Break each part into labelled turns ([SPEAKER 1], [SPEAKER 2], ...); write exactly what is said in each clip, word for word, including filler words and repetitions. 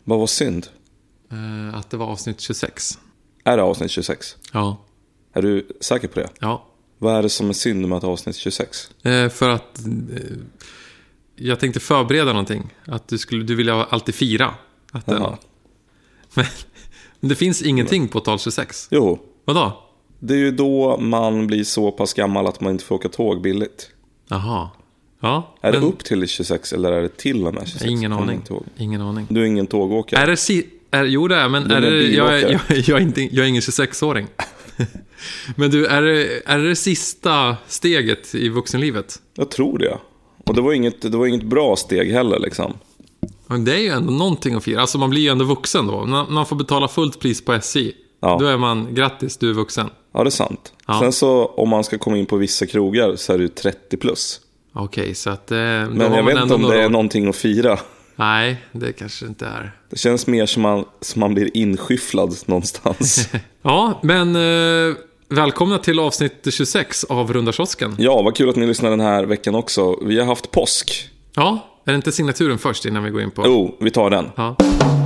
[SPEAKER 1] Vad var synd?
[SPEAKER 2] Eh, att det var avsnitt tjugosex.
[SPEAKER 1] Är det avsnitt tjugosex?
[SPEAKER 2] Ja.
[SPEAKER 1] Är du säker på det?
[SPEAKER 2] Ja.
[SPEAKER 1] Vad är det som är synd med att avsnitt tjugosex?
[SPEAKER 2] Eh, för att eh, jag tänkte förbereda någonting. Att du skulle, du vill alltid fira. Att den, men, men det finns ingenting på tal tjugosex.
[SPEAKER 1] Jo.
[SPEAKER 2] Vadå?
[SPEAKER 1] Det är ju då man blir så pass gammal att man inte får åka tåg billigt.
[SPEAKER 2] Jaha. Ja,
[SPEAKER 1] är
[SPEAKER 2] men...
[SPEAKER 1] det upp till tjugosex eller är det till och med tjugosex?
[SPEAKER 2] Ingen aning. Ingen aning.
[SPEAKER 1] Du är ingen tågåkare.
[SPEAKER 2] Är det si... är, jo det är, men är det, jag, jag, jag, jag, är inte, jag är ingen tjugosex-åring. Men du, är det, är det det sista steget i vuxenlivet?
[SPEAKER 1] Jag tror det. Och det var inget, det var inget bra steg heller liksom.
[SPEAKER 2] Men det är ju ändå någonting att fira. Alltså man blir ju ändå vuxen då. Man, man får betala fullt pris på S J. Ja. Då är man, grattis, du är vuxen.
[SPEAKER 1] Ja, det är sant.
[SPEAKER 2] Ja.
[SPEAKER 1] Sen så, om man ska komma in på vissa krogar så är det trettio plus.
[SPEAKER 2] Okej, okay, så att... Eh,
[SPEAKER 1] men jag vet inte om det är någonting att fira.
[SPEAKER 2] Nej, det kanske inte är.
[SPEAKER 1] Det känns mer som man, som man blir inskyfflad någonstans.
[SPEAKER 2] Ja, men eh, välkomna till avsnitt tjugosex av Runda kiosken.
[SPEAKER 1] Ja, vad kul att ni lyssnar den här veckan också. Vi har haft påsk.
[SPEAKER 2] Ja, är det inte signaturen först innan vi går in på...
[SPEAKER 1] Jo, oh, vi tar den.
[SPEAKER 2] Ja.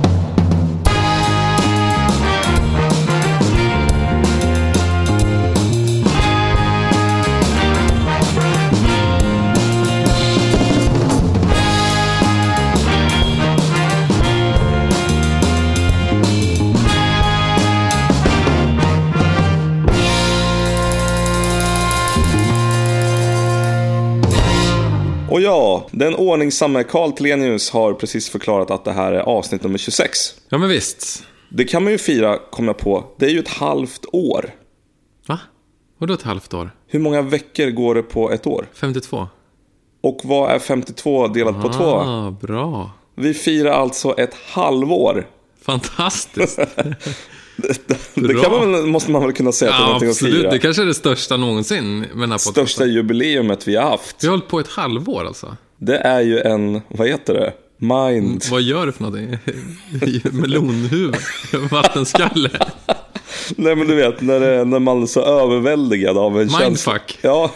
[SPEAKER 1] Och ja, den ordningsamme Carl Telenius har precis förklarat att det här är avsnitt nummer tjugosex.
[SPEAKER 2] Ja, men visst.
[SPEAKER 1] Det kan man ju fira, kom jag på. Det är ju ett halvt år.
[SPEAKER 2] Va? Vadå ett halvt år?
[SPEAKER 1] Hur många veckor går det på ett år?
[SPEAKER 2] femtiotvå.
[SPEAKER 1] Och vad är femtiotvå delat ah, på två?
[SPEAKER 2] Ah, bra.
[SPEAKER 1] Vi firar alltså ett halvår.
[SPEAKER 2] Fantastiskt.
[SPEAKER 1] det det kan man, måste man väl kunna säga att det är
[SPEAKER 2] ja,
[SPEAKER 1] någonting
[SPEAKER 2] absolut.
[SPEAKER 1] att fira.
[SPEAKER 2] Det kanske är det största någonsin med den här
[SPEAKER 1] största jubileumet vi har haft.
[SPEAKER 2] Vi har hållit på ett halvår alltså.
[SPEAKER 1] Det är ju en, vad heter det? Mind.
[SPEAKER 2] Vad gör du för någonting? Melonhuvud? Vattenskalle?
[SPEAKER 1] Nej, men du vet, när, det, när man är så överväldigad av en känsla.
[SPEAKER 2] Mindfuck.
[SPEAKER 1] Ja.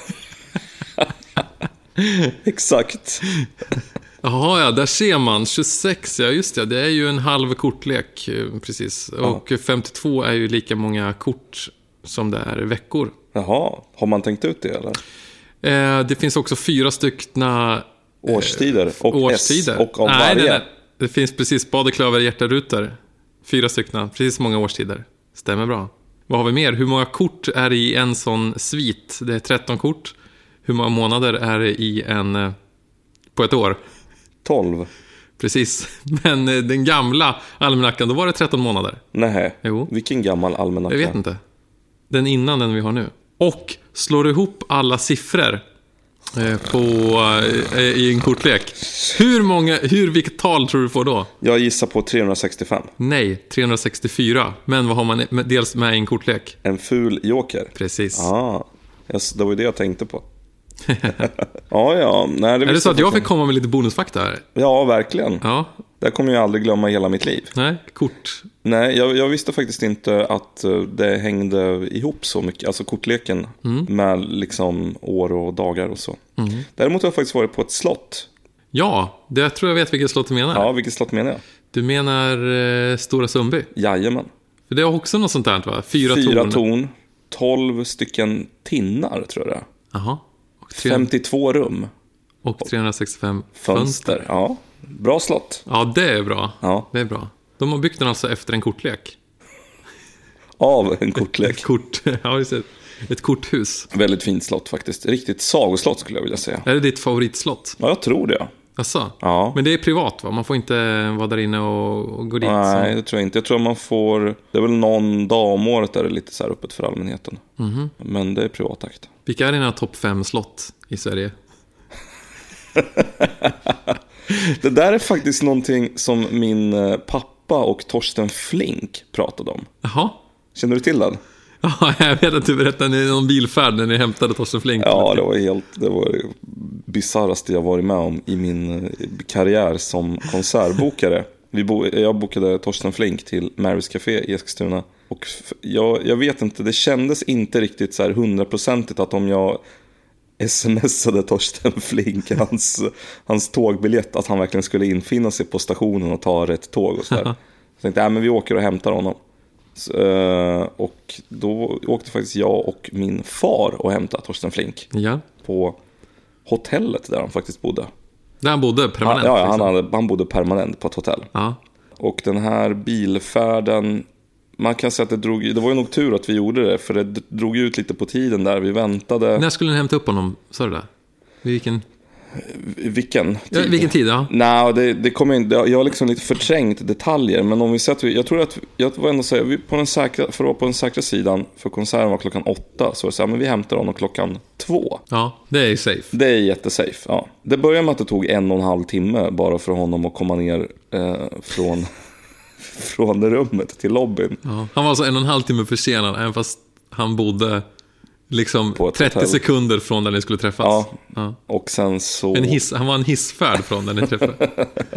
[SPEAKER 1] Exakt.
[SPEAKER 2] Jaha, ja, där ser man. tjugosex, ja just det. Det är ju en halv kortlek, precis. Och ja. femtiotvå är ju lika många kort som det är veckor.
[SPEAKER 1] Jaha, har man tänkt ut det eller?
[SPEAKER 2] Eh, det finns också fyra styckna... Eh,
[SPEAKER 1] årstider och
[SPEAKER 2] årstider.
[SPEAKER 1] S och av
[SPEAKER 2] nej,
[SPEAKER 1] varje.
[SPEAKER 2] Nej, nej. Det finns precis badeklöver, hjärtarutor. Fyra styckna, precis så många årstider. Stämmer bra. Vad har vi mer? Hur många kort är det i en sån svit? Det är tretton kort. Hur många månader är det i en... på ett år?
[SPEAKER 1] tolv.
[SPEAKER 2] Precis, men den gamla almanackan, då var det tretton månader. Nej,
[SPEAKER 1] jo. Vilken gammal almanacka?
[SPEAKER 2] Jag vet inte. Den innan den vi har nu. Och slår ihop alla siffror eh, på, eh, i en kortlek. Hur många, hur, vilket tal tror du får då?
[SPEAKER 1] Jag gissar på trehundrasextiofem.
[SPEAKER 2] Nej, trehundrasextiofyra. Men vad har man med, dels med i en kortlek?
[SPEAKER 1] En ful joker.
[SPEAKER 2] Precis.
[SPEAKER 1] Ah, det var ju det jag tänkte på. ja, ja. Nej, det
[SPEAKER 2] är det så att jag fick komma med lite bonusfakta här?
[SPEAKER 1] Ja, verkligen.
[SPEAKER 2] Ja.
[SPEAKER 1] Det kommer jag aldrig glömma i hela mitt liv.
[SPEAKER 2] Nej, kort.
[SPEAKER 1] Nej, jag, jag visste faktiskt inte att det hängde ihop så mycket. Alltså kortleken mm. med liksom år och dagar och så. Mm. Däremot har jag faktiskt varit på ett slott.
[SPEAKER 2] Ja, det tror jag vet vilket slott du menar.
[SPEAKER 1] Ja, vilket slott menar jag?
[SPEAKER 2] Du menar eh, Stora Sundby?
[SPEAKER 1] Jajamän.
[SPEAKER 2] För det är också något sånt där, va? Fyra,
[SPEAKER 1] Fyra
[SPEAKER 2] torn.
[SPEAKER 1] torn. Tolv stycken tinnar, tror jag det är.
[SPEAKER 2] Jaha.
[SPEAKER 1] femtiotvå rum.
[SPEAKER 2] Och trehundrasextiofem
[SPEAKER 1] fönster.
[SPEAKER 2] fönster.
[SPEAKER 1] Ja, bra slott.
[SPEAKER 2] Ja, det är bra.
[SPEAKER 1] Ja.
[SPEAKER 2] Det är bra. De har byggt den alltså efter en kortlek.
[SPEAKER 1] Av en kortlek.
[SPEAKER 2] Ett, kort, ja, just ett, ett korthus.
[SPEAKER 1] Väldigt fint slott faktiskt. Riktigt sagoslott skulle jag vilja säga.
[SPEAKER 2] Är det ditt favoritslott?
[SPEAKER 1] Ja, jag tror det.
[SPEAKER 2] Asså?
[SPEAKER 1] Ja.
[SPEAKER 2] Men det är privat, va? Man får inte vara där inne och, och gå dit.
[SPEAKER 1] Nej,
[SPEAKER 2] så.
[SPEAKER 1] det tror jag inte. Jag tror man får... Det är väl någon dag om året där det är lite så här öppet för allmänheten. Mm-hmm. Men det är privatakt.
[SPEAKER 2] Vilka är dina topp fem slott i Sverige?
[SPEAKER 1] Det där är faktiskt någonting som min pappa och Torsten Flink pratade om.
[SPEAKER 2] Jaha.
[SPEAKER 1] Känner du till den?
[SPEAKER 2] Ja, jag vet att du berättade i någon bilfärd när ni hämtade Torsten Flink.
[SPEAKER 1] Ja, det var helt... Det var det bizarraste jag varit med om i min karriär som konsertbokare. Vi bo, jag bokade Torsten Flink till Marys Café i Eskilstuna. Och jag, jag vet inte, det kändes inte riktigt så här hundraprocentigt att om jag smsade Torsten Flink hans, hans tågbiljett, att han verkligen skulle infinna sig på stationen och ta rätt tåg och sådär. Så jag tänkte, nej men vi åker och hämtar honom. Så, och då åkte faktiskt jag och min far och hämtade Torsten Flink
[SPEAKER 2] ja.
[SPEAKER 1] på hotellet där han faktiskt bodde.
[SPEAKER 2] Där han bodde permanent?
[SPEAKER 1] Ja, ja han, hade, han bodde permanent på ett hotell.
[SPEAKER 2] Ja.
[SPEAKER 1] Och den här bilfärden, man kan säga att det drog, det var ju nog tur att vi gjorde det, för det drog ut lite på tiden där vi väntade.
[SPEAKER 2] När skulle ni hämta upp honom, sa du det? Vilken?
[SPEAKER 1] Vilken tid?
[SPEAKER 2] Ja, vilken tid, ja.
[SPEAKER 1] Nej, det, det kommer inte, jag har liksom lite förträngt detaljer, men om vi sätter, jag tror att, jag var ändå säga, vi på den säkra, för att vara på den säkra sidan, för konserten var klockan åtta, så var det så här, men vi hämtar honom klockan två.
[SPEAKER 2] Ja, det är ju safe.
[SPEAKER 1] Det är jättesafe, ja. Det började med att det tog en och en halv timme bara för honom att komma ner eh, från, från rummet till lobbyn.
[SPEAKER 2] Ja. Han var alltså en och en halv timme försenad, även fast han bodde liksom trettio
[SPEAKER 1] hotell.
[SPEAKER 2] Sekunder från där ni skulle träffas.
[SPEAKER 1] Ja,
[SPEAKER 2] ja.
[SPEAKER 1] Och sen så...
[SPEAKER 2] En hiss, han var en hissfärd från där ni träffade.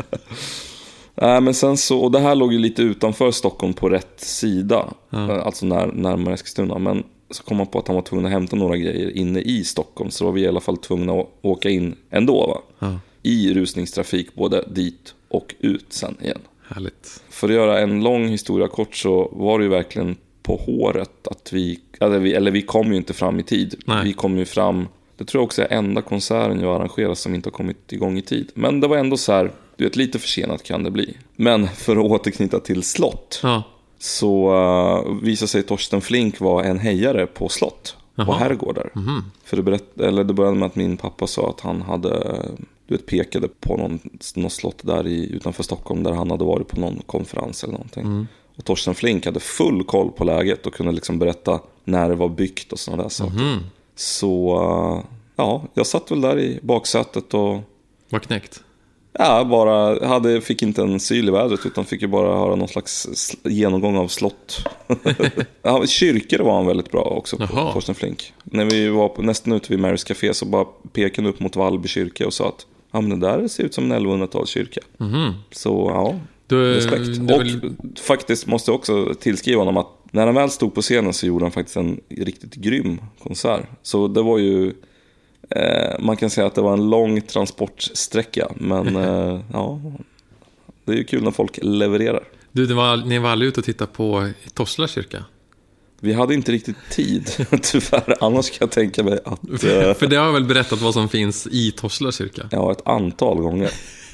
[SPEAKER 1] Nej, men sen så... Och det här låg ju lite utanför Stockholm på rätt sida.
[SPEAKER 2] Ja.
[SPEAKER 1] Alltså när, närmare Eskilstuna. Men så kom man på att han var tvungen att hämta några grejer inne i Stockholm. Så var vi i alla fall tvungna att åka in ändå, va? Ja. I rusningstrafik, både dit och ut sen igen.
[SPEAKER 2] Härligt.
[SPEAKER 1] För att göra en lång historia kort, så var det ju verkligen på håret att vi, eller vi, eller vi kom ju inte fram i tid.
[SPEAKER 2] Nej.
[SPEAKER 1] Vi kom ju fram, det tror jag också är enda konserten jag arrangerar som inte har kommit igång i tid. Men det var ändå så här, du vet, lite försenat kan det bli. Men för att återknyta till slott,
[SPEAKER 2] ja.
[SPEAKER 1] så uh, visade sig Torsten Flink var en hejare på slott. Jaha. På herrgårdar. Mm-hmm. För det, berätt, eller det började med att min pappa sa att han hade, du vet, pekade på någon, någon slott där i, utanför Stockholm, där han hade varit på någon konferens eller någonting. Mm. Och Torsten Flink hade full koll på läget och kunde liksom berätta när det var byggt och sådana där saker. Mm. Så ja, jag satt väl där i baksätet och...
[SPEAKER 2] Var knäckt?
[SPEAKER 1] Ja, bara hade, fick inte en syl i vädret, utan fick ju bara höra någon slags genomgång av slott. Ja, kyrkor var han väldigt bra också på. Jaha. Torsten Flink. När vi var på, nästan ute vid Marys Café, så bara pekade upp mot Vallby kyrka och sa att ja, men det där ser ut som en elvahundratals-kyrka. Mm. Så ja... Du, respekt. Och vill... faktiskt måste jag också tillskriva honom att när han väl stod på scenen så gjorde han faktiskt en riktigt grym konsert. Så det var ju, eh, man kan säga att det var en lång transportsträcka, men eh, ja, det är ju kul när folk levererar.
[SPEAKER 2] Du, det var, ni var aldrig ute och tittade på Torsla kyrka?
[SPEAKER 1] Vi hade inte riktigt tid, tyvärr. Annars kan jag tänka mig att...
[SPEAKER 2] Eh... För det har jag väl berättat vad som finns i Torsla kyrka?
[SPEAKER 1] Ja, ett antal gånger.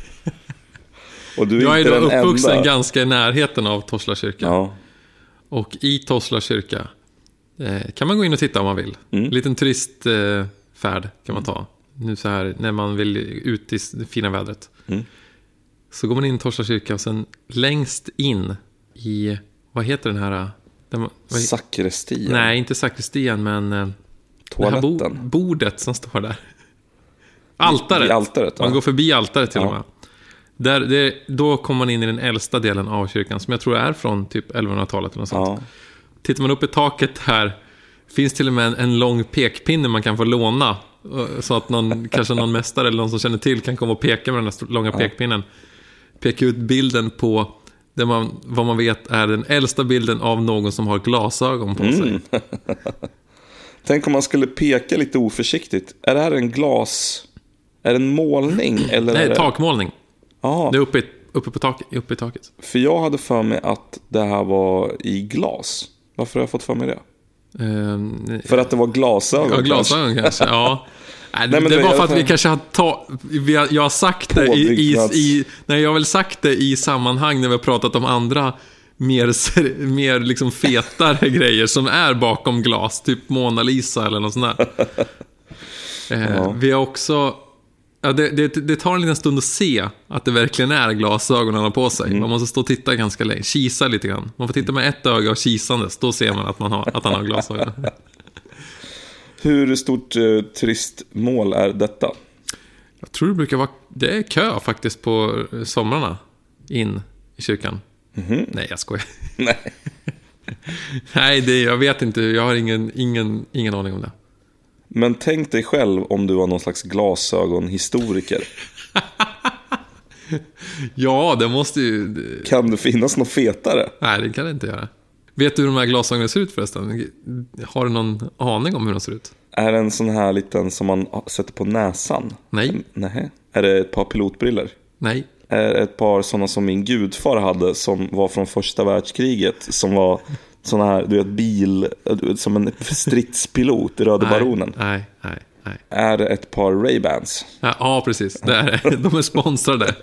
[SPEAKER 1] Och du är
[SPEAKER 2] jag är
[SPEAKER 1] inte
[SPEAKER 2] då
[SPEAKER 1] den
[SPEAKER 2] uppvuxen
[SPEAKER 1] enda.
[SPEAKER 2] ganska i närheten av Torsla kyrka.
[SPEAKER 1] Ja.
[SPEAKER 2] Och i Torsla kyrka eh, kan man gå in och titta om man vill.
[SPEAKER 1] Mm.
[SPEAKER 2] En liten turistfärd eh, kan man ta. Nu så här när man vill ut i det fina vädret. Mm. Så går man in i Torsla kyrka och sen längst in i, vad heter den här? Den, vad,
[SPEAKER 1] Sakristian.
[SPEAKER 2] Nej, inte sakristian, men eh,
[SPEAKER 1] toaletten.
[SPEAKER 2] Bo, bordet som står där. Altaret.
[SPEAKER 1] I, i altaret ja.
[SPEAKER 2] Man går förbi altaret till
[SPEAKER 1] ja.
[SPEAKER 2] och med. Där, det, då kommer man in i den äldsta delen av kyrkan, som jag tror är från typ elvahundratalet eller något sånt. Ja. Tittar man upp i taket här, finns till och med en, en lång pekpinne man kan få låna, så att någon, kanske någon mästare eller någon som känner till kan komma och peka med den här långa ja. pekpinnen. Peka ut bilden på det man, vad man vet är den äldsta bilden av någon som har glasögon på mm. sig.
[SPEAKER 1] Tänk om man skulle peka lite oförsiktigt. Är det här en glas... Är det en målning? Eller
[SPEAKER 2] Nej,
[SPEAKER 1] är det...
[SPEAKER 2] takmålning.
[SPEAKER 1] Aha.
[SPEAKER 2] Det är uppe i, uppe, på taket, uppe i taket.
[SPEAKER 1] För jag hade för mig att det här var i glas. Varför har jag fått för mig det? Um, för att det var glasögon.
[SPEAKER 2] Ja, glasögon kanske, ja. Nej, Nej, det var för att vi kanske har ta, vi har, jag har sagt det i, i, i nej, jag har väl sagt det i sammanhang när vi har pratat om andra mer, mer liksom fetare grejer som är bakom glas, typ Mona Lisa eller något sånt där. eh, ja. Vi har också ja, det, det, det tar en liten stund att se att det verkligen är glasögon han har på sig. Mm. Man måste stå och titta ganska länge, kisa lite grann. Man får titta med ett öga och kisandes, då ser man att, man har, att han har glasögon.
[SPEAKER 1] Hur stort eh, turistmål är detta?
[SPEAKER 2] Jag tror det brukar vara, det är kö faktiskt på somrarna in i kyrkan. Mm-hmm. Nej, jag skojar.
[SPEAKER 1] Nej.
[SPEAKER 2] Nej, det, jag vet inte, jag har ingen, ingen, ingen aning om det.
[SPEAKER 1] Men tänk dig själv om du var någon slags glasögonhistoriker.
[SPEAKER 2] Ja, det måste ju...
[SPEAKER 1] Kan det finnas något fetare?
[SPEAKER 2] Nej, det kan det inte göra. Vet du hur de här glasögonen ser ut förresten? Har du någon aning om hur de ser ut?
[SPEAKER 1] Är det en sån här liten som man sätter på näsan?
[SPEAKER 2] Nej.
[SPEAKER 1] Nej. Är det ett par pilotbriller?
[SPEAKER 2] Nej.
[SPEAKER 1] Är det ett par sådana som min gudfar hade som var från första världskriget? Som var såna här, du vet, bil, som en stridspilot i Röda
[SPEAKER 2] nej,
[SPEAKER 1] Baronen?
[SPEAKER 2] Nej, nej, nej.
[SPEAKER 1] Är det ett par Ray-Bans?
[SPEAKER 2] Ja, ja, precis. Det är det. De är sponsrade.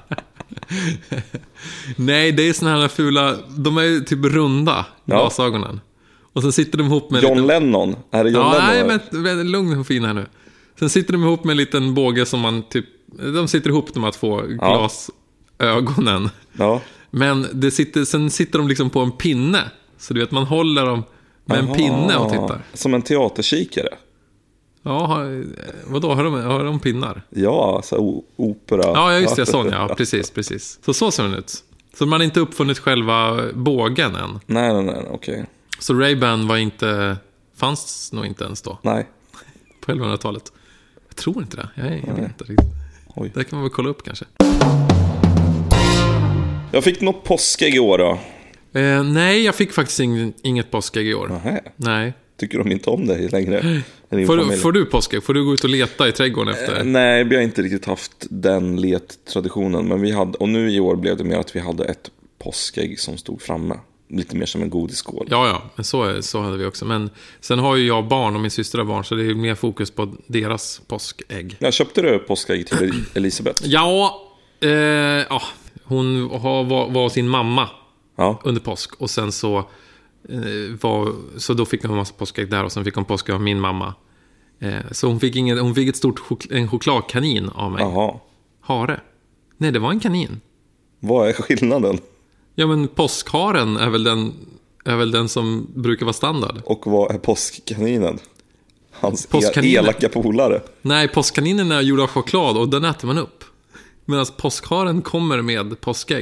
[SPEAKER 2] Nej, det är såna här fula. De är ju typ runda, glasögonen. Och sen sitter de ihop med
[SPEAKER 1] John
[SPEAKER 2] liten...
[SPEAKER 1] Lennon? Är det John
[SPEAKER 2] ja,
[SPEAKER 1] Lennon?
[SPEAKER 2] Nej, men, men lugn och fin här nu. Sen sitter de ihop med en liten båge som man typ... De sitter ihop de här två glasögonen.
[SPEAKER 1] Ja.
[SPEAKER 2] Men det sitter, sen sitter de liksom på en pinne. Så du vet, man håller dem med
[SPEAKER 1] Aha.
[SPEAKER 2] en pinne och tittar.
[SPEAKER 1] Som en teaterkikare?
[SPEAKER 2] Ja, har, vadå? Har de, har de pinnar?
[SPEAKER 1] Ja, så o- opera.
[SPEAKER 2] Ja, just det, sån, ja, precis, precis. Så så ser den ut. Så man har inte uppfunnit själva bågen än.
[SPEAKER 1] Nej, nej, nej, okej. Okay.
[SPEAKER 2] Så Ray-Ban var inte, fanns nog inte ens då.
[SPEAKER 1] Nej.
[SPEAKER 2] På elvahundratalet. Jag tror inte det. Jag, jag vet inte riktigt. Oj. Det kan man väl kolla upp kanske.
[SPEAKER 1] Jag fick något påskägg i år då.
[SPEAKER 2] Eh, nej, jag fick faktiskt ing, inget påskägg i år.
[SPEAKER 1] Nähä.
[SPEAKER 2] Nej.
[SPEAKER 1] Tycker de inte om dig längre?
[SPEAKER 2] Får du, får du påskägg? Får du gå ut och leta i trädgården efter?
[SPEAKER 1] Eh, nej, vi har inte riktigt haft den lettraditionen. Men vi hade, och nu i år blev det mer att vi hade ett påskägg som stod framme. Lite mer som en godisskål.
[SPEAKER 2] Ja, ja, men så, så hade vi också. Men sen har ju jag barn och min syster har barn, så det är mer fokus på deras påskägg.
[SPEAKER 1] Ja, köpte du påskägg till Elisabeth?
[SPEAKER 2] Ja, eh, ja, hon har, var, var sin mamma
[SPEAKER 1] ja.
[SPEAKER 2] under påsk. Och sen så, eh, var, så då fick hon en massa påskägg där. Och sen fick hon påskägg av min mamma. eh, Så hon fick, ingen, hon fick ett stort chok- en chokladkanin av mig.
[SPEAKER 1] Jaha.
[SPEAKER 2] Hare. Nej, det var en kanin.
[SPEAKER 1] Vad är skillnaden?
[SPEAKER 2] Ja, men påskharen är väl den, är väl den som brukar vara standard.
[SPEAKER 1] Och vad är påskkaninen? Hans
[SPEAKER 2] Påskkaninen.
[SPEAKER 1] elaka polare.
[SPEAKER 2] Nej, påskkaninen är gjord av choklad och den äter man upp. Medan påskharen kommer med påskägg.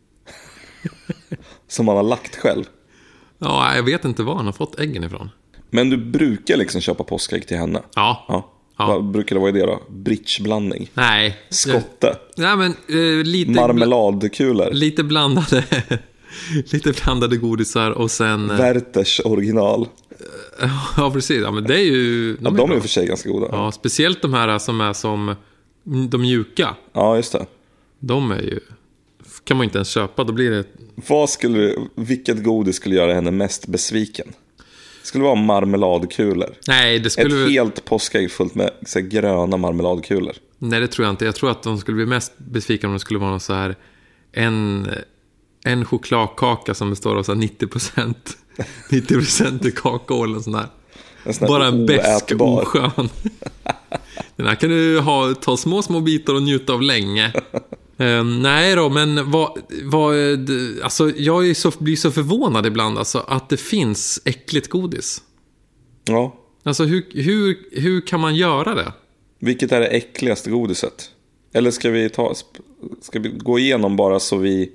[SPEAKER 1] Som man har lagt själv.
[SPEAKER 2] Ja, jag vet inte var han har fått äggen ifrån.
[SPEAKER 1] Men du brukar liksom köpa påskägg till henne?
[SPEAKER 2] Ja.
[SPEAKER 1] Ja.
[SPEAKER 2] Ja.
[SPEAKER 1] Vad brukar det vara i det då? Bridgeblandning?
[SPEAKER 2] Nej.
[SPEAKER 1] Skotte?
[SPEAKER 2] Nej, men eh, lite...
[SPEAKER 1] Marmeladkulor?
[SPEAKER 2] Lite blandade... lite blandade godisar och sen...
[SPEAKER 1] Werthers original?
[SPEAKER 2] Ja, precis. Ja, men det är ju...
[SPEAKER 1] De, ja, de är i och för sig ganska goda.
[SPEAKER 2] Ja, speciellt de här som är som... De mjuka.
[SPEAKER 1] Ja, just det.
[SPEAKER 2] De är ju... Kan man inte ens köpa, då blir det...
[SPEAKER 1] Vad skulle du... Vilket godis skulle göra henne mest besviken? Skulle det vara marmeladkulor?
[SPEAKER 2] Nej, det skulle...
[SPEAKER 1] Ett helt påskägg fullt med så här, gröna marmeladkulor.
[SPEAKER 2] Nej, det tror jag inte. Jag tror att de skulle bli mest besvikna om det skulle vara någon så här... En, en chokladkaka som består av så här nittio procent nittio procent kakao eller sån där.
[SPEAKER 1] En sån
[SPEAKER 2] bara en besk
[SPEAKER 1] oätbar.
[SPEAKER 2] oskön. Den här kan du ha, ta små, små bitar och njuta av länge. Uh, nej då, men vad, vad, alltså, jag är så, blir så förvånad ibland alltså, att det finns äckligt godis.
[SPEAKER 1] Ja.
[SPEAKER 2] Alltså hur, hur, hur kan man göra det?
[SPEAKER 1] Vilket är det äckligaste godiset? Eller ska vi ta ska vi gå igenom bara så vi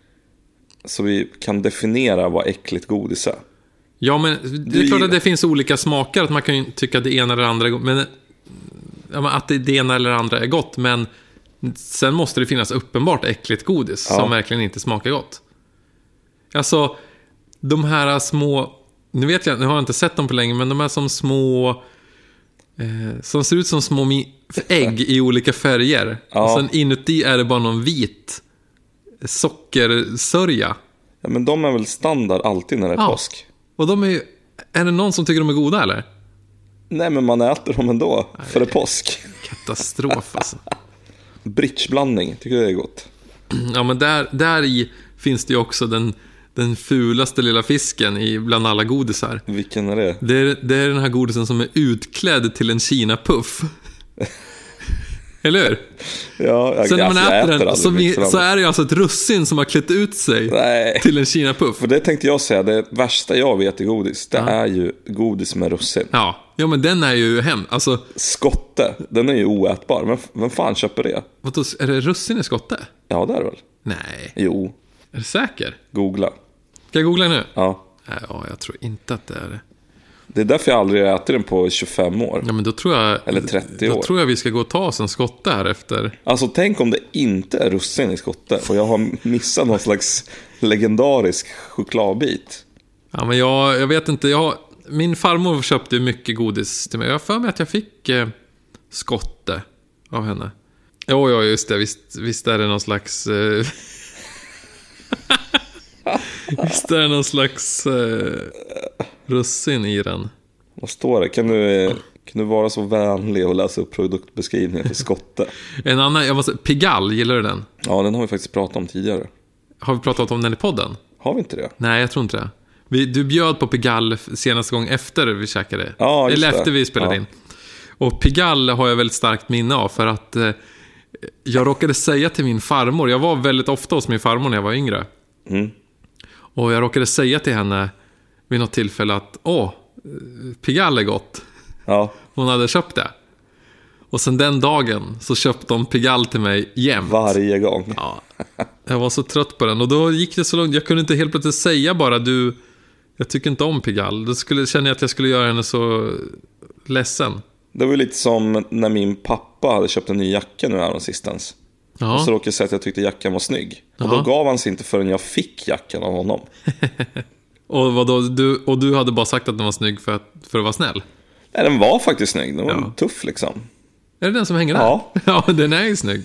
[SPEAKER 1] så vi kan definiera vad äckligt godis är?
[SPEAKER 2] Ja, men det är
[SPEAKER 1] du...
[SPEAKER 2] klart att det finns olika smaker, att man kan ju tycka att det ena eller andra är gott, men att det ena eller andra är gott, men sen måste det finnas uppenbart äckligt godis ja. Som verkligen inte smakar gott. Alltså, de här små... Nu vet jag, nu har jag inte sett dem på länge, men de är som små... Eh, som ser ut som små ägg i olika färger. Ja. Och sen inuti är det bara någon vit sockersörja.
[SPEAKER 1] Ja, men de är väl standard alltid när det är ja. Påsk.
[SPEAKER 2] Och de är ju... Är det någon som tycker de är goda, eller?
[SPEAKER 1] Nej, men man äter dem ändå. Nej, för det är påsk.
[SPEAKER 2] Katastrof, alltså.
[SPEAKER 1] Bridgeblandning, tycker du det är gott?
[SPEAKER 2] Ja, men där, där i finns det ju också den, den fulaste lilla fisken i bland alla godisar.
[SPEAKER 1] Vilken är det?
[SPEAKER 2] Det är, det är den här godisen som är utklädd till en Kina-puff. Eller hur?
[SPEAKER 1] Ja, jag,
[SPEAKER 2] sen när man
[SPEAKER 1] alltså,
[SPEAKER 2] äter,
[SPEAKER 1] äter
[SPEAKER 2] den så, vi, så är det ju alltså ett russin som har klätt ut sig Nej. Till en Kina-puff.
[SPEAKER 1] För det tänkte jag säga, det värsta jag vet i godis, det ja. Är ju godis med russin.
[SPEAKER 2] Ja, ja, men den är ju hem. Alltså...
[SPEAKER 1] Skotte, den är ju oätbar. Men vem fan köper det?
[SPEAKER 2] Vadå, är det russin i skotte?
[SPEAKER 1] Ja, det är det väl.
[SPEAKER 2] Nej.
[SPEAKER 1] Jo.
[SPEAKER 2] Är du säker?
[SPEAKER 1] Googla.
[SPEAKER 2] Ska jag googla nu?
[SPEAKER 1] Ja.
[SPEAKER 2] Ja, jag tror inte att det är det.
[SPEAKER 1] Det är därför jag aldrig ätit den på tjugofem år.
[SPEAKER 2] Ja, men då tror jag...
[SPEAKER 1] Eller trettio år.
[SPEAKER 2] Då tror jag vi ska gå och ta oss en skotte här efter.
[SPEAKER 1] Alltså, tänk om det inte är russin i skotte och jag har missat någon slags legendarisk chokladbit.
[SPEAKER 2] Ja, men jag, jag vet inte. Jag, min farmor köpte mycket godis till mig. Jag har för mig att jag fick eh, skotte av henne. Jo, ja, just det. Visst, visst är det någon slags... Eh, visst är det någon slags eh, russin i den.
[SPEAKER 1] Vad står det? Kan du, kan du vara så vänlig och läsa upp produktbeskrivningen för skotte?
[SPEAKER 2] En annan, jag måste... Pigalle, gillar du den?
[SPEAKER 1] Ja, den har vi faktiskt pratat om tidigare.
[SPEAKER 2] Har vi pratat om den i podden?
[SPEAKER 1] Har vi inte det?
[SPEAKER 2] Nej, jag tror inte det. Vi, du bjöd på Pigalle senaste gång efter vi käkade.
[SPEAKER 1] Ja,
[SPEAKER 2] eller efter vi spelade ja. in. Och Pigalle har jag väldigt starkt minne av. För att eh, jag råkade säga till min farmor. Jag var väldigt ofta hos min farmor när jag var yngre.
[SPEAKER 1] Mm.
[SPEAKER 2] Och jag råkade säga till henne vid något tillfälle att åh, Pigalle är gott.
[SPEAKER 1] Ja.
[SPEAKER 2] Hon hade köpt det. Och sen den dagen så köpte de Pigalle till mig jämt.
[SPEAKER 1] Varje gång.
[SPEAKER 2] Ja. Jag var så trött på den. Och då gick det så långt. Jag kunde inte helt plötsligt säga bara du, jag tycker inte om Pigalle. Då skulle, kände jag att jag skulle göra henne så ledsen.
[SPEAKER 1] Det var ju lite som när min pappa hade köpt en ny jacka nu här sistens. Ja. Och så råkade jag säga att jag tyckte jackan var snygg. Och ja. Då gav han sig inte förrän jag fick jackan av honom.
[SPEAKER 2] och, vadå, du, och du hade bara sagt att den var snygg för att, för att vara snäll?
[SPEAKER 1] Nej, den var faktiskt snygg. Den var
[SPEAKER 2] ja.
[SPEAKER 1] tuff liksom.
[SPEAKER 2] Är det den som hänger där?
[SPEAKER 1] Ja.
[SPEAKER 2] Ja, den är ju snygg.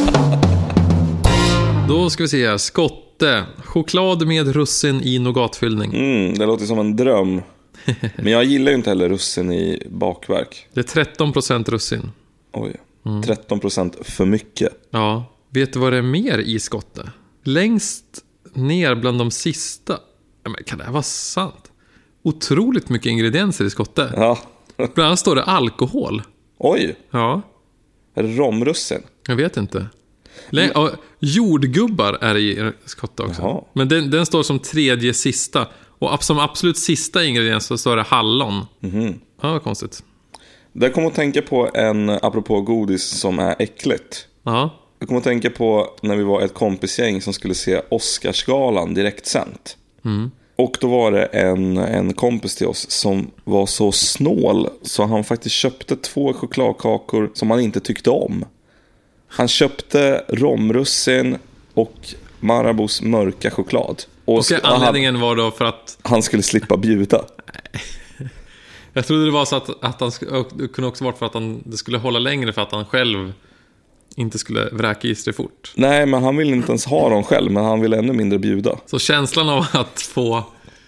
[SPEAKER 2] Då ska vi se här. Skotte. Choklad med russin i nougatfyllning.
[SPEAKER 1] Mm, det låter som en dröm. Men jag gillar ju inte heller russin i bakverk.
[SPEAKER 2] Det är tretton procent russin.
[SPEAKER 1] Oj, mm. tretton procent för mycket.
[SPEAKER 2] Ja, vet du vad det är mer i skotte? Längst ner bland de sista. Ja, men kan det här vara sant? Otroligt mycket ingredienser i skotte.
[SPEAKER 1] Ja.
[SPEAKER 2] Bland annat står det alkohol.
[SPEAKER 1] Oj.
[SPEAKER 2] Ja.
[SPEAKER 1] Är det romrussin?
[SPEAKER 2] Jag vet inte. Läng- och jordgubbar är i skotte också. Jaha. Men den, den står som tredje sista. Och som absolut sista ingrediens så står det hallon.
[SPEAKER 1] Mm-hmm.
[SPEAKER 2] Ja, vad konstigt.
[SPEAKER 1] Det kommer att tänka på en, apropå godis som är äckligt.
[SPEAKER 2] Ja.
[SPEAKER 1] Jag kommer att tänka på när vi var ett kompisgäng som skulle se Oscarsgalan direkt sänt.
[SPEAKER 2] Mm.
[SPEAKER 1] Och då var det en, en kompis till oss som var så snål så han faktiskt köpte två chokladkakor som han inte tyckte om. Han köpte romrussin och Marabous mörka choklad. Och
[SPEAKER 2] Okej, anledningen han, var då för att...
[SPEAKER 1] Han skulle slippa bjuda.
[SPEAKER 2] Jag trodde det var så att, att han skulle, det kunde också vara för att han, det skulle hålla längre för att han själv inte skulle vräka i sig fort.
[SPEAKER 1] Nej, men han ville inte ens ha dem själv, men han ville ännu mindre bjuda.
[SPEAKER 2] Så känslan av att få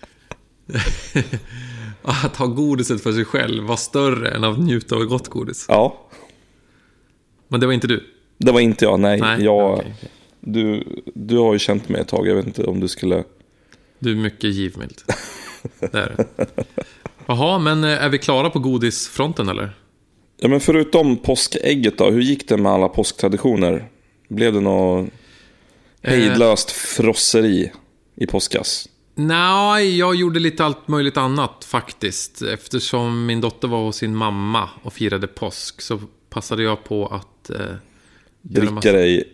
[SPEAKER 2] att ha godiset för sig själv var större än att njuta av gott godis.
[SPEAKER 1] Ja.
[SPEAKER 2] Men det var inte du?
[SPEAKER 1] Det var inte jag, nej.
[SPEAKER 2] nej?
[SPEAKER 1] Jag,
[SPEAKER 2] okay, okay.
[SPEAKER 1] Du, du har ju känt mig ett tag, jag vet inte om du skulle...
[SPEAKER 2] Du är mycket givmild. Där. Jaha, men är vi klara på godisfronten eller?
[SPEAKER 1] Ja, men förutom påskägget då, hur gick det med alla påsktraditioner? Blev det något hejdlöst frosseri i påskas?
[SPEAKER 2] Nej, jag gjorde lite allt möjligt annat faktiskt. Eftersom min dotter var hos sin mamma och firade påsk så passade jag på att eh,
[SPEAKER 1] dricka massa... dig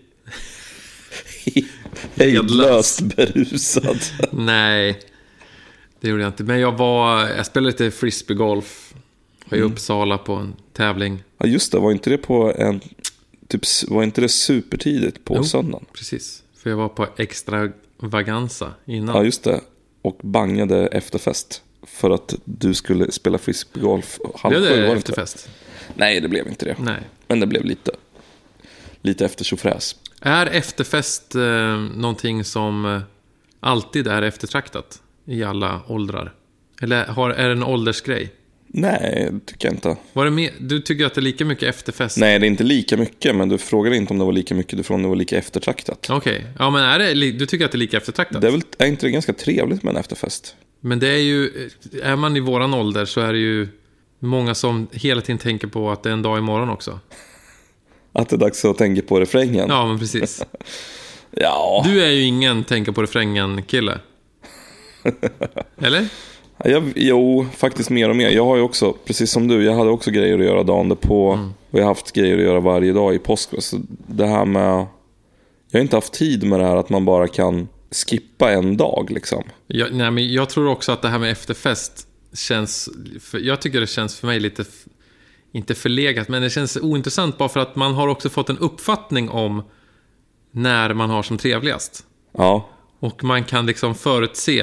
[SPEAKER 1] hejdlöst berusad.
[SPEAKER 2] Nej, det gjorde jag inte. Men jag var, jag spelade lite frisbeegolf i mm. Uppsala på en tävling.
[SPEAKER 1] Ja, just det, var inte det på en typ, var inte det supertidigt på
[SPEAKER 2] jo,
[SPEAKER 1] söndagen?
[SPEAKER 2] Precis, för jag var på extravaganza innan.
[SPEAKER 1] Ja, just det. Och bangade efterfest för att du skulle spela frisbeegolf halv
[SPEAKER 2] blev
[SPEAKER 1] sju.
[SPEAKER 2] Det
[SPEAKER 1] var det
[SPEAKER 2] efterfest?
[SPEAKER 1] Nej, det blev inte det.
[SPEAKER 2] Nej.
[SPEAKER 1] Men det blev lite lite efter tjofräs.
[SPEAKER 2] Är efterfest eh, någonting som eh, alltid är eftertraktat i alla åldrar? Eller har, är det en åldersgrej?
[SPEAKER 1] Nej, det tycker jag inte.
[SPEAKER 2] Var det med, du tycker att det är lika mycket efterfest?
[SPEAKER 1] Nej, det är inte lika mycket, men du frågade inte om det var lika mycket, du frågade om det var lika eftertraktat.
[SPEAKER 2] Okej, okay. Ja, men är det, du tycker att det är lika eftertraktat?
[SPEAKER 1] Det är, väl, är inte det ganska trevligt med en efterfest?
[SPEAKER 2] Men det är ju, är man i våran ålder så är det ju många som hela tiden tänker på att det är en dag imorgon också.
[SPEAKER 1] Att det är dags att tänka på refrängen.
[SPEAKER 2] Ja, men precis.
[SPEAKER 1] Ja.
[SPEAKER 2] Du är ju ingen tänka på refrängen-kille. Eller?
[SPEAKER 1] Jag, jo, faktiskt mer och mer. Jag har ju också, precis som du, jag hade också grejer att göra dagen på mm. och jag har haft grejer att göra varje dag i påsk. Så det här med, jag har inte haft tid med det här att man bara kan skippa en dag liksom.
[SPEAKER 2] Jag, nej, men jag tror också att det här med efterfest känns, för, jag tycker det känns för mig lite, inte förlegat, men det känns ointressant bara för att man har också fått en uppfattning om när man har som trevligast.
[SPEAKER 1] Ja.
[SPEAKER 2] Och man kan liksom förutse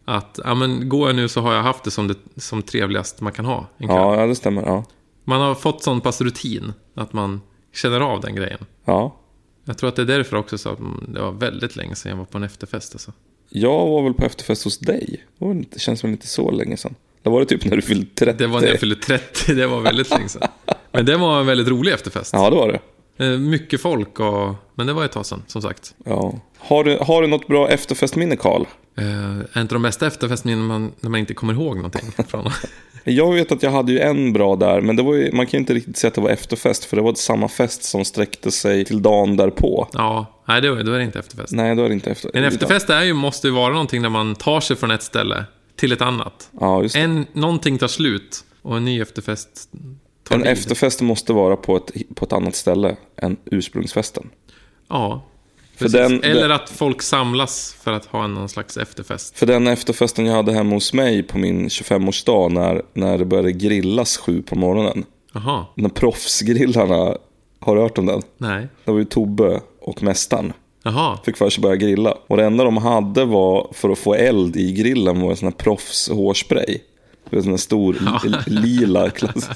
[SPEAKER 2] att ja, men går jag nu så har jag haft det som, det, som trevligast man kan ha en kväll.
[SPEAKER 1] Ja, det stämmer, ja.
[SPEAKER 2] Man har fått sån pass rutin att man känner av den grejen.
[SPEAKER 1] Ja.
[SPEAKER 2] Jag tror att det är därför också så att det var väldigt länge sedan jag var på en efterfest. Alltså.
[SPEAKER 1] Jag var väl på efterfest hos dig. Det känns väl inte så länge sedan. Det var det typ när du fyllde trettio.
[SPEAKER 2] Det var när jag fyllde trettio, det var väldigt länge sedan. Men det var en väldigt rolig efterfest.
[SPEAKER 1] Ja, det var det.
[SPEAKER 2] Mycket folk, och... men det var ett tag sedan, som sagt.
[SPEAKER 1] Ja. Har du, har du något bra efterfestminne, Carl?
[SPEAKER 2] Uh, är inte de bästa efterfestminnen man, när man inte kommer ihåg någonting från?
[SPEAKER 1] Jag vet att jag hade ju en bra där, men det var ju, man kan inte riktigt säga att det var efterfest, för det var samma fest som sträckte sig till dagen därpå.
[SPEAKER 2] Ja, nej, då, då är det inte efterfest.
[SPEAKER 1] Nej, då är det inte efter.
[SPEAKER 2] En efterfest är ju, måste ju vara någonting där man tar sig från ett ställe till ett annat.
[SPEAKER 1] Ja, just det.
[SPEAKER 2] En, någonting tar slut och en ny efterfest tar
[SPEAKER 1] En
[SPEAKER 2] liv.
[SPEAKER 1] efterfest måste vara på ett, på ett annat ställe än ursprungsfesten.
[SPEAKER 2] Ja,
[SPEAKER 1] för den,
[SPEAKER 2] eller
[SPEAKER 1] den,
[SPEAKER 2] att folk samlas för att ha en någon slags efterfest.
[SPEAKER 1] För den efterfesten jag hade hemma hos mig på min tjugofemårsdag, när, när det började grillas sju på morgonen.
[SPEAKER 2] Aha.
[SPEAKER 1] När proffsgrillarna, har du hört om den?
[SPEAKER 2] Nej.
[SPEAKER 1] Det var ju Tobbe och mästaren.
[SPEAKER 2] Jaha.
[SPEAKER 1] Fick först börja grilla. Och det enda de hade var, för att få eld i grillen, var en sån här proffs hårspray. Det var en sån här stor ja. lila klass.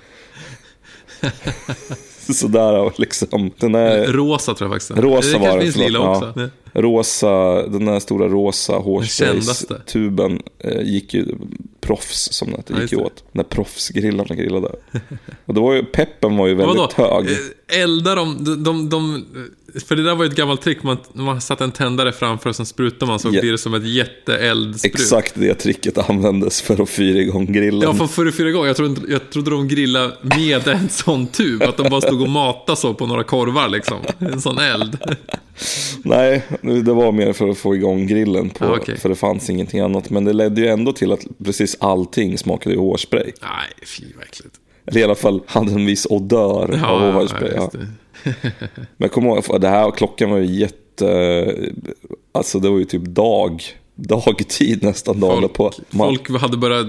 [SPEAKER 1] Sådär liksom. Den är...
[SPEAKER 2] Rosa tror jag faktiskt.
[SPEAKER 1] Rosa
[SPEAKER 2] det
[SPEAKER 1] var det.
[SPEAKER 2] Finns lila
[SPEAKER 1] ja.
[SPEAKER 2] också.
[SPEAKER 1] Rosa, den där stora rosa hårsprays-tuben eh, gick ju proffs som det
[SPEAKER 2] ja,
[SPEAKER 1] gick ju åt. När proffsgrillarna grillade. Och då var ju, peppen var ju väldigt hög.
[SPEAKER 2] Eldar de, de, de, de... För det där var ju ett gammalt trick. Man, man satte en tändare framför och sen sprutar man, så yeah. blir det som ett jätteeldsprut.
[SPEAKER 1] Exakt det tricket användes för att fyra igång grillen.
[SPEAKER 2] Ja, för att fyra, fyra igång. Jag trodde, jag trodde de grillade med en sån tub. Att de bara stod och matade så på några korvar liksom. En sån eld.
[SPEAKER 1] Nej, det var mer för att få igång grillen på,
[SPEAKER 2] ah, okay.
[SPEAKER 1] för det fanns ingenting annat. Men det ledde ju ändå till att precis allting smakade ju hårspray.
[SPEAKER 2] Nej, fy verkligen.
[SPEAKER 1] Eller i alla fall hade en viss odör
[SPEAKER 2] ja,
[SPEAKER 1] av hårspray. Ja, ja. Men kom ihåg, det här klockan var ju jätte... Alltså det var ju typ dag dagtid nästan dagen
[SPEAKER 2] folk,
[SPEAKER 1] på. Man...
[SPEAKER 2] Folk hade börjat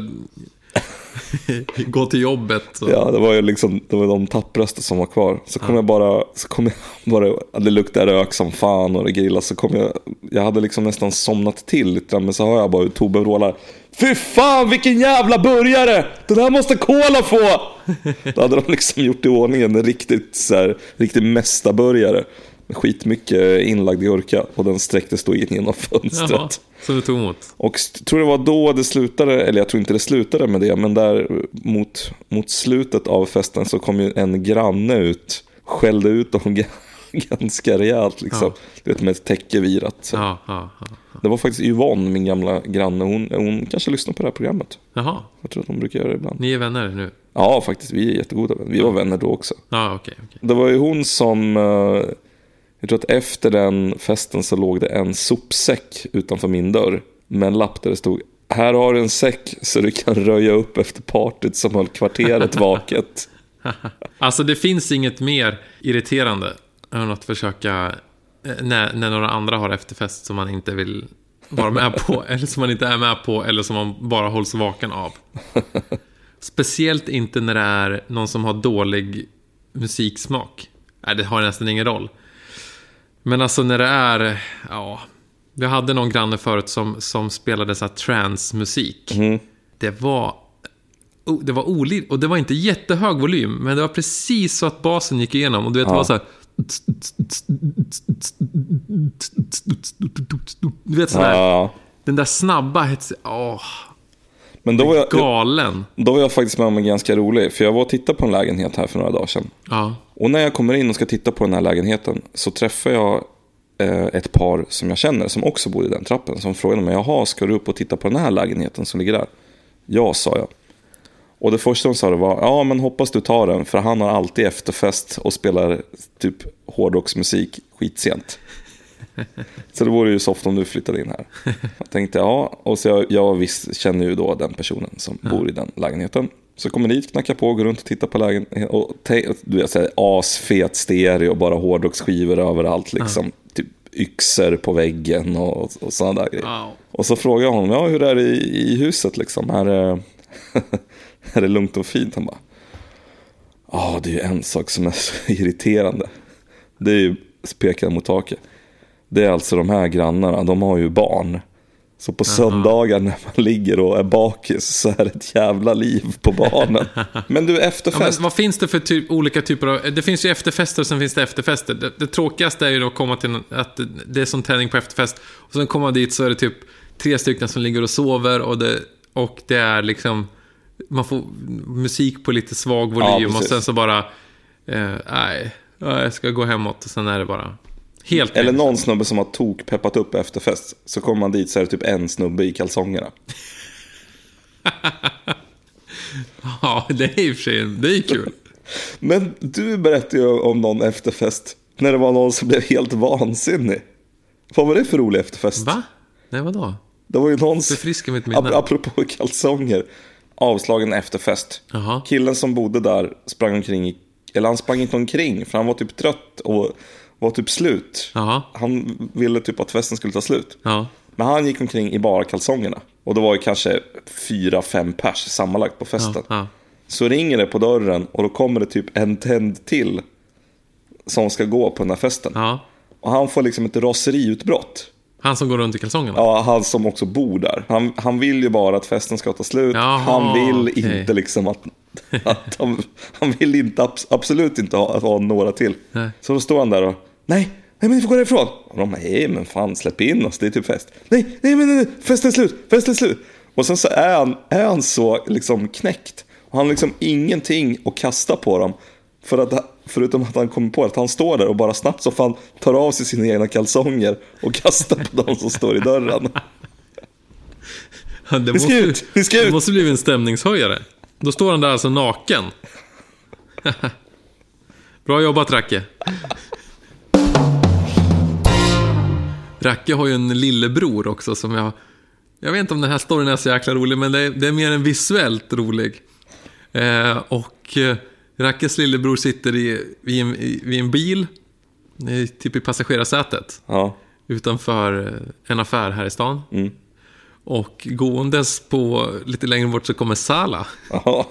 [SPEAKER 2] gå till jobbet. Så.
[SPEAKER 1] Ja, det var ju liksom, det var de tappraste som var kvar. Så kom ja. jag bara, så kom jag bara, det luktade rök som fan och det grillade, så kom jag, jag hade liksom nästan somnat till lite, men så hör jag bara Tobbe vrålar: fy fan, vilken jävla burgare! Den här måste Cola få! Då hade de liksom gjort i ordning en riktigt så här, riktigt mästarburgare. Skitmycket inlagd gurka, och den sträcktes då in genom fönstret. Jaha,
[SPEAKER 2] så det tog emot.
[SPEAKER 1] Och tror det var då det slutade, eller jag tror inte det slutade med det, men där mot, mot slutet av festen så kom ju en granne ut, skällde ut dem ganska rejält liksom. Ja. Du vet, med ett täcke virat. Så.
[SPEAKER 2] Ja, ja, ja, ja.
[SPEAKER 1] Det var faktiskt Yvonne, min gamla granne. Hon, hon kanske lyssnar på det här programmet.
[SPEAKER 2] Jaha.
[SPEAKER 1] Jag tror att de brukar göra det ibland.
[SPEAKER 2] Ni är vänner nu?
[SPEAKER 1] Ja, faktiskt. Vi är jättegoda vänner. Vi var vänner då också.
[SPEAKER 2] Ja, okej. Okay, okay.
[SPEAKER 1] Det var ju hon som... Jag tror att efter den festen så låg det en sopsäck utanför min dörr med en lapp där det stod: här har du en säck så du kan röja upp efter partyt som höll kvarteret vaket.
[SPEAKER 2] Alltså det finns inget mer irriterande än att försöka när, när några andra har efterfest som man inte vill vara med på, eller som man inte är med på, eller som man bara hålls vaken av. Speciellt inte när det är någon som har dålig musiksmak. Nej, det har nästan ingen roll. Men alltså när det är, ja, vi hade någon granne förut som, som spelade så här trance-musik. Mm. Det var oh, det var oliv, och det var inte jättehög volym, men det var precis så att basen gick igenom, och du vet, ja. Det var så här, du vet sådär, ja. Den där snabba hets, åh. Men då var jag galen.
[SPEAKER 1] Då var jag faktiskt med om en ganska rolig, för jag var och tittade på en lägenhet här för några dagar sedan.
[SPEAKER 2] Ja.
[SPEAKER 1] Och när jag kommer in och ska titta på den här lägenheten så träffar jag eh, ett par som jag känner som också bor i den trappen, som frågade mig: jaha, ska du upp och titta på den här lägenheten som ligger där? Ja, sa jag. Och det första de sa det var: ja, men hoppas du tar den, för han har alltid efterfest och spelar typ hårdrocksmusik skitsent. Så det vore ju så ofta om du flyttade in här. Jag tänkte ja, och så jag, jag visst känner ju då den personen som ja. bor i den lägenheten. Så kommer dit, knackar på, går runt och tittar på lägenheten, och te- du vet, såhär, asfet stereo, bara hårdrocksskivor överallt liksom. Ja. Typ yxor på väggen och, och sådana där grejer.
[SPEAKER 2] Wow.
[SPEAKER 1] Och så frågar jag honom: ja, hur är det i, i huset liksom? Här är, här är lugnt och fint. Han bara: ja, det är ju en sak som är så irriterande. Det är ju, spekar mot taket. Det är alltså de här grannarna, de har ju barn Så på söndagar när man ligger och är bakis så är det ett jävla liv på barnen. Men du, efterfest.
[SPEAKER 2] Ja, men vad finns det för typ, olika typer av... Det finns ju efterfester och sen finns det efterfester. Det, det tråkigaste är ju att komma till att det är som träning på efterfest. Och sen komma dit så är det typ tre stycken som ligger och sover. Och det, och det är liksom... Man får musik på lite svag volym. Ja, och sen så bara... Eh, nej, jag ska gå hemåt. Och sen är det bara... Helt
[SPEAKER 1] Eller någon snubbe som har tok peppat upp efterfest. Så kommer man dit så är det typ en snubbe i kalsongerna.
[SPEAKER 2] Ja, det är i och för sig, det är kul.
[SPEAKER 1] Men du berättade ju om någon efterfest när det var någon som blev helt vansinnig. Vad var det för rolig efterfest?
[SPEAKER 2] Va? Nej, vadå?
[SPEAKER 1] Det var ju någon som,
[SPEAKER 2] friska mitt minne.
[SPEAKER 1] apropå kalsonger, avslagen efterfest.
[SPEAKER 2] Aha.
[SPEAKER 1] Killen som bodde där sprang omkring i, eller han sprang inte omkring för han var typ trött och var typ slut.
[SPEAKER 2] Aha.
[SPEAKER 1] Han ville typ att festen skulle ta slut.
[SPEAKER 2] Ja.
[SPEAKER 1] Men han gick omkring i bara kalsongerna. Och det var ju kanske fyra, fem pers sammanlagt på festen.
[SPEAKER 2] Ja, ja.
[SPEAKER 1] Så ringer det på dörren och då kommer det typ en tänd till som ska gå på den här festen.
[SPEAKER 2] Ja.
[SPEAKER 1] Och han får liksom ett raseriutbrott.
[SPEAKER 2] Han som går runt i kalsongerna?
[SPEAKER 1] Ja, han som också bor där. Han, han vill ju bara att festen ska ta slut.
[SPEAKER 2] Jaha,
[SPEAKER 1] han vill
[SPEAKER 2] okay.
[SPEAKER 1] inte liksom att, att han, han vill inte absolut inte ha, ha några till.
[SPEAKER 2] Nej.
[SPEAKER 1] Så då står han där och nej, nej men ni får gå därifrån. Och de nej men fan släpp in oss, det är typ fest. Nej, nej men nej, festen är slut, festen är slut. Och sen så är han, är han så liksom knäckt. Och han har liksom ingenting att kasta på dem. För att, förutom att han kommer på att han står där och bara snabbt så fan tar av sig sina egna kalsonger och kastar på dem som står i dörren.
[SPEAKER 2] Ja, det,
[SPEAKER 1] vi ska
[SPEAKER 2] måste,
[SPEAKER 1] ut, vi ska ut.
[SPEAKER 2] Det måste bli en stämningshöjare. Då står han där alltså naken. Bra jobbat, Racke. Racke har ju en lillebror också som jag... Jag vet inte om den här storyn är så jäkla rolig, men det är, det är mer en visuellt rolig. Eh, och eh, Rackes lillebror sitter i, i, en, i, i en bil, i, typ i passagerarsätet.
[SPEAKER 1] Ja.
[SPEAKER 2] Utanför en affär här i stan.
[SPEAKER 1] Mm.
[SPEAKER 2] Och gåendes på lite längre bort så kommer Sala.
[SPEAKER 1] Ja.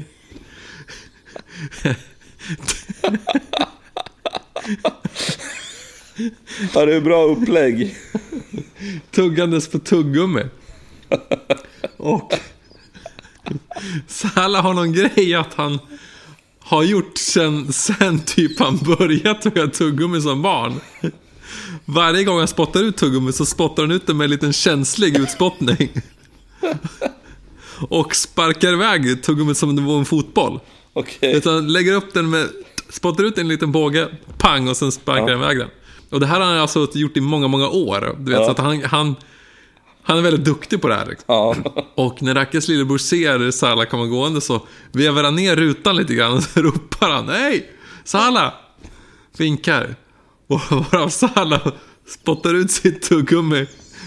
[SPEAKER 1] Ja, det är bra upplägg.
[SPEAKER 2] Tuggandes på tuggummi. Och Sala har någon grej att han har gjort sen, sen typ han började tugga tuggummi som barn. Varje gång han spottar ut tuggummi så spottar han ut det med en liten känslig utspottning. Och sparkar iväg tuggummi som om det var en fotboll.
[SPEAKER 1] Okay.
[SPEAKER 2] Utan lägger upp den med, spottar ut en liten båge, pang, och sen sparkar han iväg den. Och det här har han alltså gjort i många, många år. Du vet, ja. Så att han, han, han är väldigt duktig på det här. Liksom.
[SPEAKER 1] Ja.
[SPEAKER 2] Och när Rackes lillebror ser Sala komma gående så vevar han ner rutan lite grann och så ropar han: hej, Sala! Vinkar. Och varav Sala spottar ut sitt tuggummi.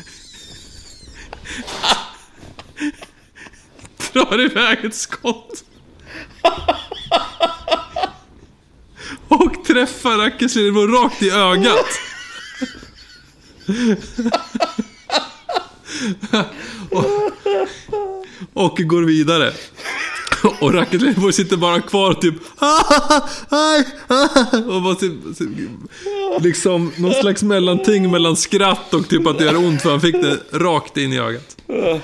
[SPEAKER 2] Drar iväg ett skott. Och träffar Rackes lillebror rakt i ögat. och, och går vidare. Och Rackes lillebror sitter bara kvar typ och bara typ, liksom någon slags mellanting mellan skratt och typ att det gör ont, för han fick det rakt in i ögat.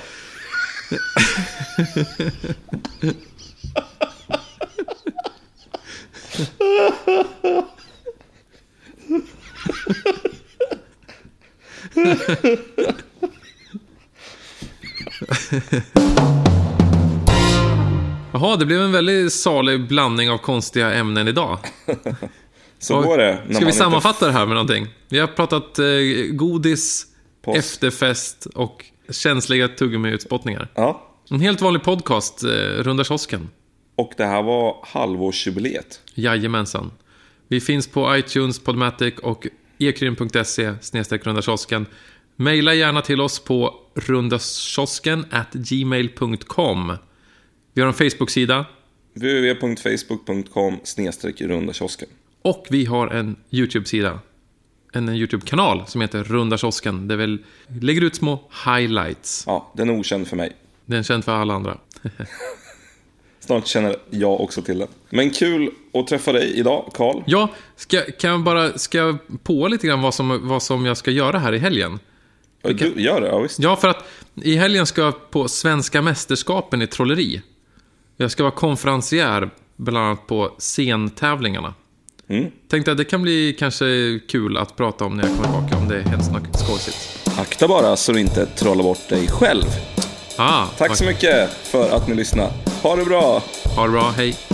[SPEAKER 2] Jaha, det blev en väldigt salig blandning av konstiga ämnen idag.
[SPEAKER 1] Så och, går det.
[SPEAKER 2] Ska vi sammanfatta inte... det här med någonting? Vi har pratat eh, godis, Post. efterfest och känsliga tuggummi-utspottningar.
[SPEAKER 1] Ja.
[SPEAKER 2] En helt vanlig podcast, eh, Runda kiosken.
[SPEAKER 1] Och det här var halvårsjubileet.
[SPEAKER 2] Jajamensan. Vi finns på iTunes, Podmatic och ekrym punkt se snedstreck runda kiosken. Maila gärna till oss på rundakiosken at gmail punkt com. Vi har en Facebook-sida.
[SPEAKER 1] w w w punkt facebook punkt com snedstreck runda kiosken.
[SPEAKER 2] Och vi har en YouTube-sida. En YouTube-kanal som heter Runda kiosken. Det väl lägger ut små highlights.
[SPEAKER 1] Ja, den är okänd för mig.
[SPEAKER 2] Den är känd för alla andra.
[SPEAKER 1] Snart känner jag också till det. Men kul att träffa dig idag, Carl.
[SPEAKER 2] Ja, ska, kan jag bara ska på lite grann vad som, vad som jag ska göra här i helgen.
[SPEAKER 1] Du gör det, ja visst.
[SPEAKER 2] Ja, för att i helgen ska jag på Svenska mästerskapen i trolleri. Jag ska vara konferencier bland annat på scentävlingarna. Mm. Tänkte att det kan bli kanske kul att prata om när jag kommer tillbaka, om det händer något skojsigt.
[SPEAKER 1] Akta bara så du inte trollar bort dig själv.
[SPEAKER 2] Ah,
[SPEAKER 1] Tack så mycket för att ni lyssnar. Ha det bra.
[SPEAKER 2] Ha det bra, hej.